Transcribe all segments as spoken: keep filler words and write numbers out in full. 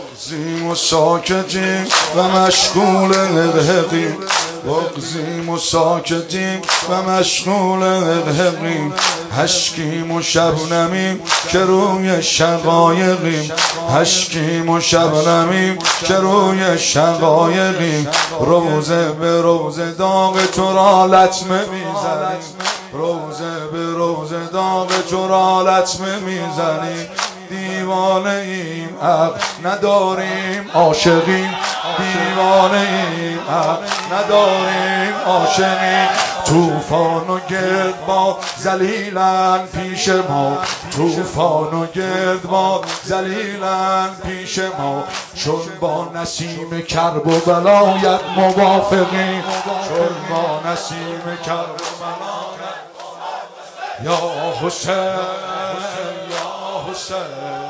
بغزیم و ساکتیم و مشغول الحقیم، بغزیم و ساکتیم و مشغول الحقیم، هشکیم و شبنمیم که روی شقایقیم، هشکیم و شبنمیم که روی شقایقیم، روزه به روزه داغ تو را لطمه میزنیم، روزه به روزه داغ تو را لطمه میزنیم، دیوانه ایم عقل نداریم عاشقیم، دیوانه ایم عقل نداریم عاشقیم، طوفان و گردباد ذلیلن پیش ما، طوفان و گردباد ذلیلن پیش ما، چون با نسیم کرب و بلایت موافقیم، چون با نسیم کرب و بلایت یا حسین یا حسین.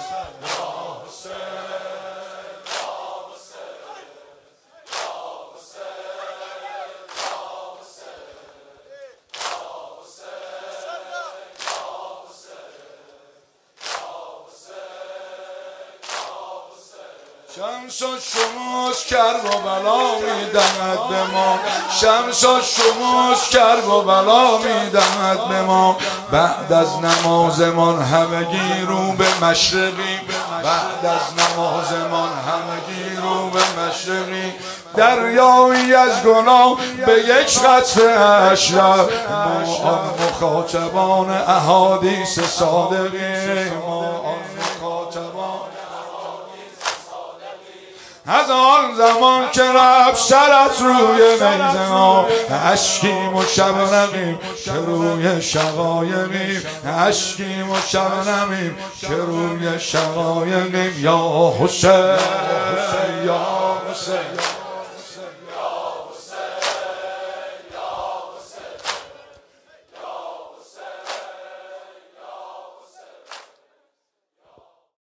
شمس و شموس کرب و بلا میدهد به ما، شمس و شموس کرب و بلا میدهد به ما، بعد از نمازمان همگی رو به مشرقی، بعد از نمازمان همگی رو به مشرقی، دریایی از گناه به یک قطره اشرف، ما آن مخاطبان احادیث صادقی، ما آن مخاطبان از آن زمان که رفت شرط روی نیزه ما، اشکیم و شبنمیم که روی شقایقیم، اشکیم و شبنمیم که روی شقایقیم، یا حسین یا حسین.